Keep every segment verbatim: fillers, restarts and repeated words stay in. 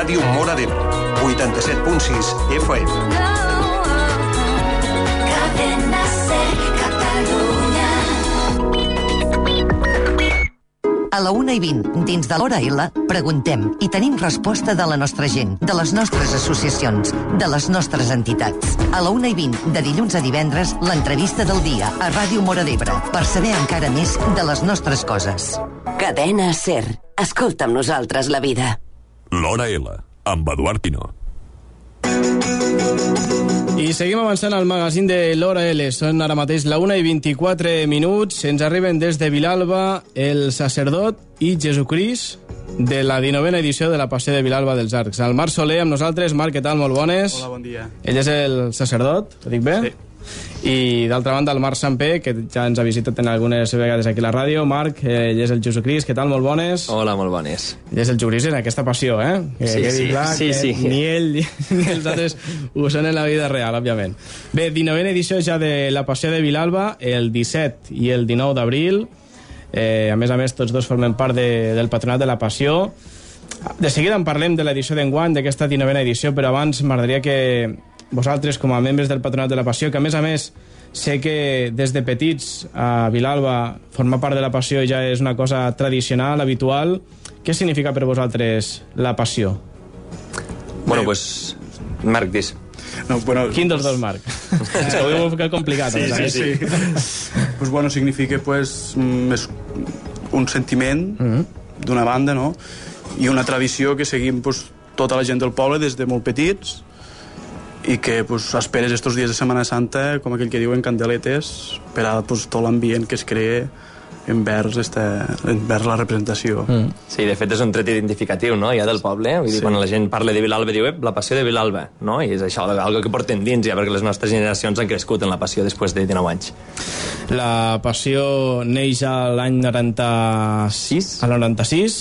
Ràdio Móra d'Ebre, vuitanta-set punt sis F M. A la una i vint, dins de l'Hora L, preguntem i tenim resposta de la nostra gent, de les nostres associacions, de les nostres entitats. A la una i vint, de dilluns a divendres, l'entrevista del dia a Ràdio Móra d'Ebre, per saber encara més de les nostres coses. Cadena SER. Escolta amb nosaltres la vida. L'Hora L, amb Eduard Pino. I seguim avançant al magazín de l'Hora L. Són ara mateix la una i vint-i-quatre minuts. Ens arriben des de Vilalba el sacerdot i Jesucrist de la dinovena edició de la Passió de Vilalba dels Arcs. El Marc Soler amb nosaltres. Marc, què tal? Molt bones. Hola, bon dia. Ell és el sacerdot, ho dic bé? Sí. I d'altra banda el Marc Sampé, que ja ens ha visitat en algunes vegades aquí a la ràdio. Marc, ell és el Jesucrist, què tal? Molt bones. Hola, molt bones. Ell és el Jesucrist en aquesta passió, eh? Que sí, quedi sí, clar sí, que sí. ni ell ni els altres ho són en la vida real, òbviament. Bé, dinovena edició ja de la Passió de Vilalba, el disset i el dinou d'abril. Eh, a més a més, tots dos formen part de, del Patronat de la Passió. De seguida en parlem de l'edició d'enguany, d'aquesta dinovena edició, però abans m'agradaria que vosaltres, com a membres del Patronat de la Passió, que a més a més sé que des de petits a Vilalba formar part de la Passió ja és una cosa tradicional, habitual. Què significa per vosaltres la Passió? Bueno, pues, Marc, dis. No, bueno, Quin dels dos, Marc? És que ho diu que complicat. Sí, sí, sí. sí. Pues bueno, significa pues, més un sentiment mm-hmm. d'una banda, no? I una tradició que seguim pues, tota la gent del poble des de molt petits i que pues, esperes estos dies de Setmana Santa, com aquell que diuen candeletes, per a pues, tot l'ambient que es crea envers, este, envers la representació. Mm. Sí, de fet és un tret identificatiu, no?, ja del poble. Vull dir, sí. Quan la gent parla de Vilalba diu, eh, la passió de Vilalba, no? I és això, algo que porten dins ja, perquè les nostres generacions han crescut en la passió després de dinou anys. La passió neix a l'any noranta-sis. A noranta-sis.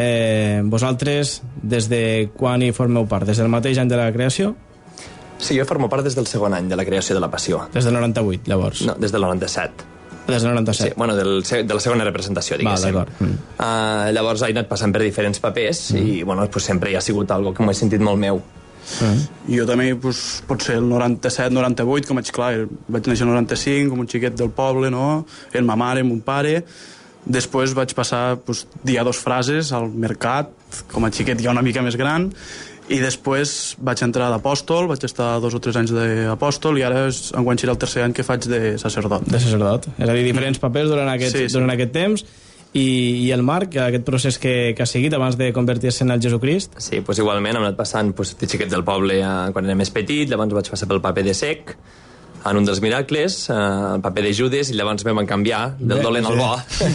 Eh, vosaltres, des de quan hi formeu part? Des del mateix any de la creació? Sí, jo formo part des del segon any de la creació de la passió. Des del noranta-vuit, llavors? No, des del noranta-set. Des del noranta-set? Sí, bueno, del, de la segona representació, diguéssim. Va, d'acord. Mm. Uh, llavors he anat passant per diferents papers mm. i, bueno, pues, sempre hi ha sigut algo que m'ho he sentit molt meu. Mm. Jo també, pues, potser el noranta-set noranta-vuit, com vaig, clar, vaig néixer el noranta-cinc, com un xiquet del poble, no? En ma mare, mon pare. Després vaig passar, pues, dir dos frases al mercat, com a xiquet ja una mica més gran, i després vaig entrar d'apòstol, vaig estar dos o tres anys d'apòstol i ara és, enguany serà el tercer any que faig de sacerdot. De sacerdot, és a dir, diferents papers durant aquest, sí, sí. durant aquest temps. I, i el Marc, aquest procés que, que ha seguit abans de convertir-se en el Jesucrist? Sí, pues igualment, hem anat passant pues, de xiquet del poble a, quan era més petit, llavors vaig passar pel paper de cec, en un dels miracles, eh, el paper de Judes, i llavors vam canviar del dolent al bo.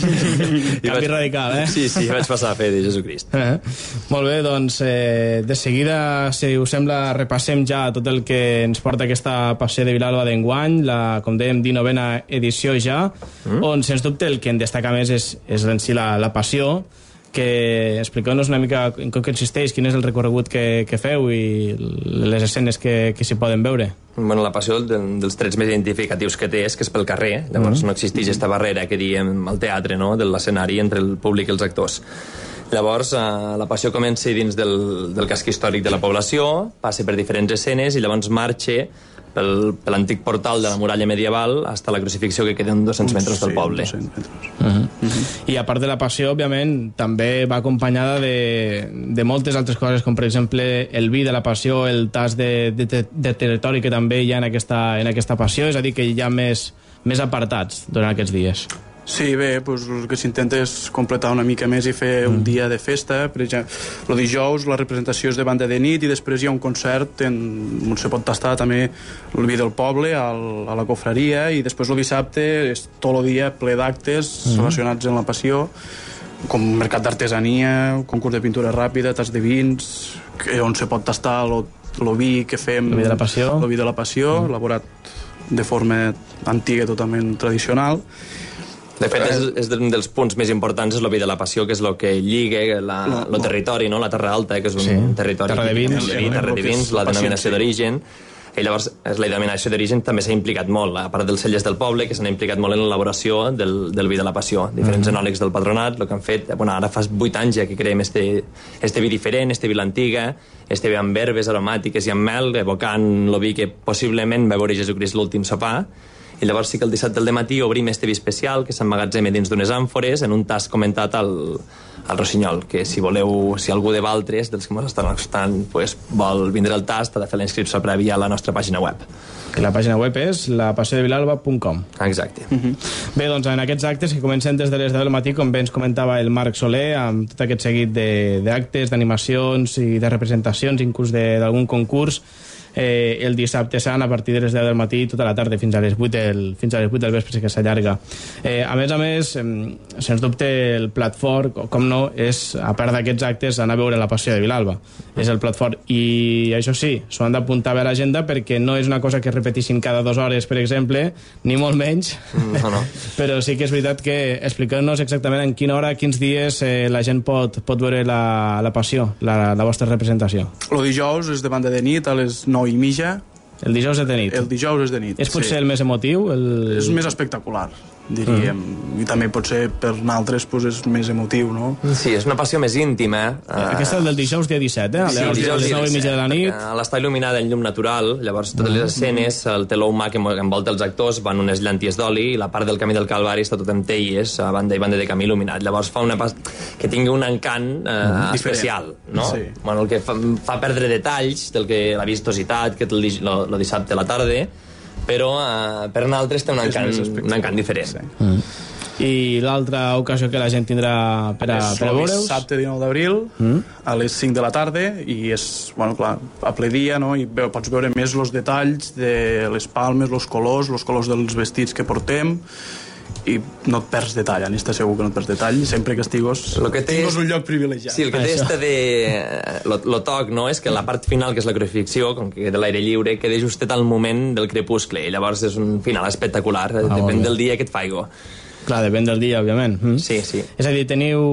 Canvi vaig... radical, eh? Sí, sí, vaig passar a fer de Jesucrist. Eh? Molt bé, doncs, eh, de seguida, si us sembla, repassem ja tot el que ens porta aquesta Passió de Vilalba d'enguany, la, com dèiem, dinovena edició ja, mm. on, sens dubte, el que en destaca més és, és en si la, la passió, que expliqueu-nos una mica en què consisteix, quin és el recorregut que, que feu i les escenes que, que s'hi poden veure. Bueno, la passió, del, dels trets més identificatius que té és que és pel carrer, llavors mm-hmm. no existeix aquesta barrera que diem al teatre, no?, de l'escenari entre el públic i els actors. Llavors, eh, la passió comença dins del, del casc històric de la població, passa per diferents escenes i llavors marxa pel, per l'antic portal de la muralla medieval fins a la crucifixió que queden dos-cents metres del poble. Sí, dos-cents metres. Uh-huh. Uh-huh. I a part de la passió, òbviament, també va acompanyada de, de moltes altres coses, com per exemple el vi de la passió, el tas de, de, de territori que també hi ha en aquesta, en aquesta passió, és a dir, que hi ha més, més apartats durant aquests dies. Sí, bé, doncs el que s'intenta és completar una mica més i fer un mm. dia de festa. Per exemple, el dijous la representació és de banda de nit i després hi ha un concert en, on se pot tastar també el vi del poble al, a la cofreria, i després el dissabte és tot el dia ple d'actes mm. relacionats amb la passió, com mercat d'artesania, concurs de pintura ràpida, tas de vins, on se pot tastar el vi que fem, el vi de la passió, el vi de la passió mm. elaborat de forma antiga, totalment tradicional. De fet, és, és un dels punts més importants, és el vi de la passió, que és el que lliga la, no, el territori, no? La Terra Alta, que és un sí. territori... Terra de vins. De vi, terra de vins, la denominació d'origen. I llavors la denominació d'origen també s'ha implicat molt, a part dels cellers del poble, que s'han implicat molt en l'elaboració del, del vi de la passió. Diferents mm. enòlegs del patronat, el que han fet, bueno, ara fa vuit anys ja que creem este, este vi diferent, este vi l'antiga, este vi amb herbes aromàtiques i amb mel, evocant el vi que possiblement va veure Jesucrist l'últim sopar. I llavors sí que el dissabte al dematí obrim este vi especial que s'emmagatzema dins d'unes àmfores en un tast comentat al, al Rossinyol, que si voleu, si algú de Valtres dels que ens estan escoltant pues, vol vindre al tast, ha de fer la inscripció prèvia a la nostra pàgina web. La pàgina web és la passió de vilalba punt com. Exacte. Uh-huh. Bé, doncs en aquests actes que comencen des de les deu del matí, com bé ens comentava el Marc Soler, amb tot aquest seguit d'actes, d'animacions i de representacions, inclús d'algun concurs, eh, el dissabte sant a partir de les deu del matí tota la tarda fins a les vuit del, fins a les vuit del vespre que s'allarga. Eh, a més a més, eh, sens dubte el plat fort, com no, és, a part d'aquests actes, anar a veure la passió de Vilalba. És el plat fort. I això sí, s'ho han d'apuntar bé a l'agenda perquè no és una cosa que es repetissin cada dues hores, per exemple, ni molt menys. No, no. Però sí que és veritat que expliqueu-nos exactament en quina hora, quins dies eh, la gent pot, pot veure la, la passió, la, la vostra representació. El dijous és de banda de nit a les nou i mitja. El dijous és de nit. El dijous és de nit. És potser sí. el més emotiu? El... És més espectacular, diríem. Mm. I també potser per nosaltres pues, és més emotiu, no? Sí, és una passió més íntima. Uh... Aquesta és del dijous dia disset, eh? Sí, el dijous dia nou i mitja de la nit. L'està il·luminada en llum natural, llavors totes les escenes, el teló humà que envolta els actors van unes llenties d'oli i la part del camí del Calvari està tot amb teies a banda i banda de camí il·luminat. Llavors fa una pas... que tingui un encant eh, mm, especial, no? Sí. Bueno, el que fa, fa perdre detalls del que la vistositat que té el, el dissabte a la tarda, però eh, per nosaltres té un encant, un encant diferent. Sí. Mm. I l'altra ocasió que la gent tindrà per a, per a veure-us? Dissabte dinou d'abril, mm. a les cinc de la tarda, i és, bueno, clar, a ple dia, no? I veu, pots veure més els detalls de les palmes, els colors, els colors dels vestits que portem, i no et perds detall, n'hi està segur que no et perds detall, sempre que estigues que tingues un lloc privilegiat. Sí, el que té este de... Lo, lo toc, no?, és que la part final, que és la crucifixió, com que de l'aire lliure, queda justet al moment del crepuscle, i llavors és un final espectacular, ah, depèn del dia que et faigo. Clar, depèn del dia, òbviament. Mm. Sí, sí. És a dir, teniu,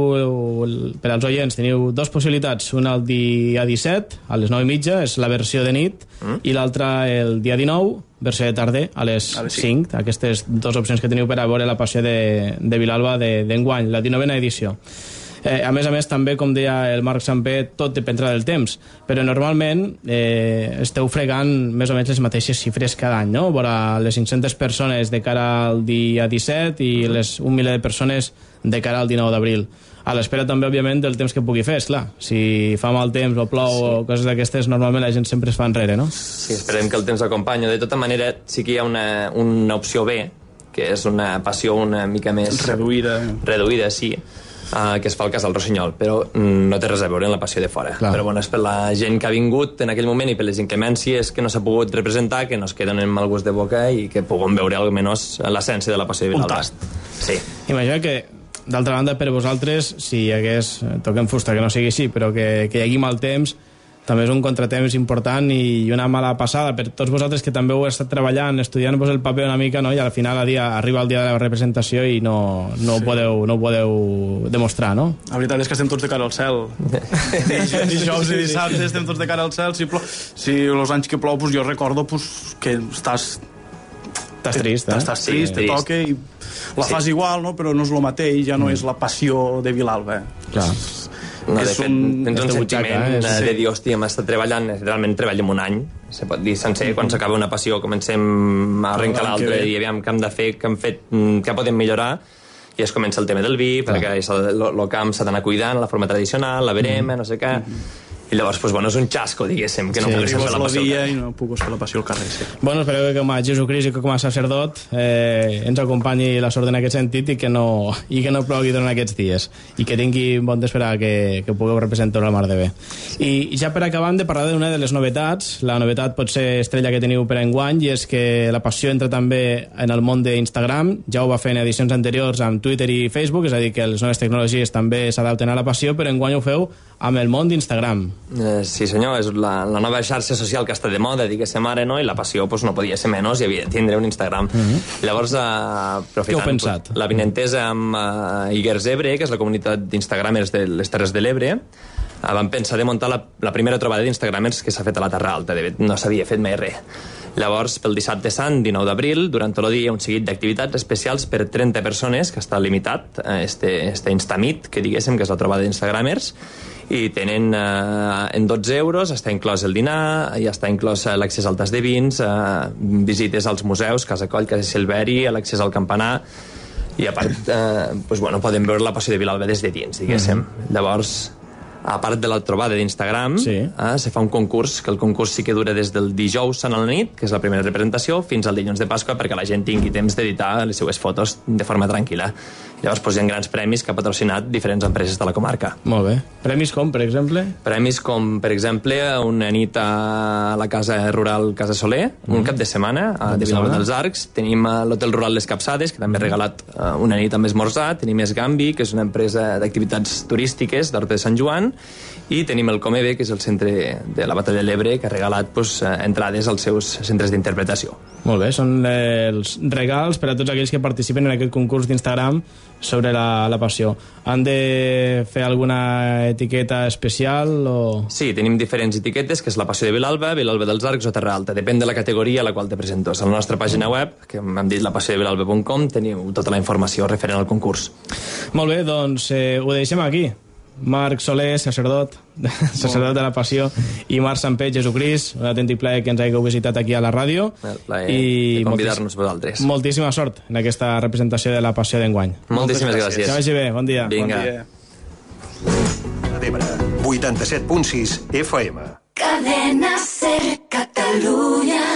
per als oients, teniu dues possibilitats. Una el dia disset, a les nou i mitja, és la versió de nit, mm. i l'altra el dia dinou, versió de tarda, a les, a les cinc. Aquestes dues opcions que teniu per a veure la passió de, de Vilalba d'enguany, la dinovena edició. Eh, a més a més, també, com deia el Marc Sampé, tot dependrà del temps, però normalment eh, esteu fregant més o menys les mateixes xifres cada any, no? Vora les cinc-centes persones de cara al dia disset i les un miler de persones de cara al dinou d'abril. A l'espera també, òbviament, del temps que pugui fer, esclar. Si fa mal temps o plou sí. o coses d'aquestes, normalment la gent sempre es fa enrere, no? Sí, esperem que el temps acompanyi. De tota manera, sí que hi ha una, una opció B, que és una passió una mica més... Reduïda. Reduïda, sí. Uh, que es fa el cas del Rossinyol, però mm, no té res a veure amb la passió de fora. Clar. Però bueno, és per la gent que ha vingut en aquell moment i per les inclemències que no s'ha pogut representar, que nos queden en mal gust de boca i que puguem veure almenys l'essència de la passió de Vilalba. Un tast. Sí. Imagina que, d'altra banda, per vosaltres, si hi hagués, toquem fusta, que no sigui així, però que, que hi hagi mal temps, també és un contratemps important i una mala passada per tots vosaltres que també heu estat treballant, estudiant-vos el paper una mica, no? I al final a dia, arriba el dia de la representació i no, no, sí. ho podeu, no ho podeu demostrar, no? La veritat és que estem tots de cara al cel. Dijous i dissabte estem tots de cara al cel. Si, plou, si els anys que plou, pues, jo recordo pues, que estàs... Estàs trist, eh? Estàs trist, sí, te toca i la sí. fas igual, no? Però no és el mateix, ja no mm. és la passió de Vilalba. Clar. No, de fet, un, tens un sentiment eh? Sí. de dir, hòstia, hem estat treballant, realment treballem un any, se pot dir sencer, mm -hmm. quan s'acaba una passió comencem a arrencar l'altra i aviam què hem de fer, què hem fet, què podem millorar, i es comença el tema del vi, clar. Perquè el camp s'ha d'anar cuidant, la forma tradicional, la verema, mm -hmm. no sé què... Mm -hmm. I llavors, pues, bueno, és un xasco, diguéssim, que no sí, puguis fer la passió. I no puguis fer la passió al carrer, sí. Bueno, espero que com a Jesucrist i que com a sacerdot eh, ens acompanyi la sort en aquest sentit i que no, i que no plogui durant aquests dies i que tingui bon d'esperar que, que pugueu representar la mar de bé. I ja per acabar hem de parlar d'una de les novetats. La novetat pot ser estrella que teniu per enguany i és que la passió entra també en el món d'Instagram. Ja ho va fer en edicions anteriors amb Twitter i Facebook, és a dir, que les noves tecnologies també s'adapten a la passió, però enguany ho feu amb el món d'Instagram. Eh, sí senyor, és la, la nova xarxa social que està de moda, diguéssim ara, no? I la passió pues, no podia ser menys i havia de tindre un Instagram. Uh -huh. Llavors, eh, aprofitant què heu pensat? La vinentesa amb eh, Iguers Ebre, que és la comunitat d'Instagramers de les Terres de l'Ebre, vam pensar de muntar la, la primera trobada d'Instagramers que s'ha fet a la Terra Alta. De fet, no s'havia fet mai res. Llavors, pel dissabte sant, dinou d'abril, durant tot el dia, un seguit d'activitats especials per trenta persones, que està limitat, este, este Instamit, que diguéssim que és la trobada d'Instagramers, i tenen eh, en dotze euros, està inclòs el dinar, i està inclòs l'accés al tas de vins, eh, visites als museus, Casa Coll, Casa Silveri, l'accés al campanar, i a part, eh, doncs, bueno, podem veure la passió de Vilalba des de dins, diguéssim. Mm-hmm. Llavors, a part de la trobada d'Instagram, sí. eh, se fa un concurs, que el concurs sí que dura des del dijous sant a la nit, que és la primera representació, fins al dilluns de Pasqua, perquè la gent tingui temps d'editar les seues fotos de forma tranquil·la. Llavors, doncs, hi ha grans premis que ha patrocinat diferents empreses de la comarca. Molt bé. Premis com, per exemple? Premis com, per exemple, una nit a la casa rural Casa Soler, mm. un cap de setmana, a de Vilalba dels Arcs. Tenim l'Hotel Rural Les Capçades, que també ha regalat una nit amb esmorzar. Tenim Esgambi, que és una empresa d'activitats turístiques d'Horta de Sant Joan. I tenim el Comebe, que és el centre de la Batalla de l'Ebre, que ha regalat pues, entrades als seus centres d'interpretació. Molt bé, són els regals per a tots aquells que participen en aquest concurs d'Instagram sobre la, la passió. Han de fer alguna etiqueta especial? O... Sí, tenim diferents etiquetes, que és la passió de Vilalba, Vilalba dels Arcs o Terra Alta. Depèn de la categoria a la qual te presentes. A la nostra pàgina web, que hem dit la passió de vilalba punt com, teniu tota la informació referent al concurs. Molt bé, doncs eh, ho deixem aquí. Marc Soler, sacerdot, sacerdot de la passió, i Marc Sampé, Jesucrist, un autèntic plaer que ens hagueu visitat aquí a la ràdio. El plaer i de convidar-nos vosaltres. Moltíssima sort en aquesta representació de la passió d'enguany. Moltíssimes gràcies. Que vagi bé, bon dia. Vinga. Bon dia. vuitanta-set punt sis F M. Cadena Ser Catalunya.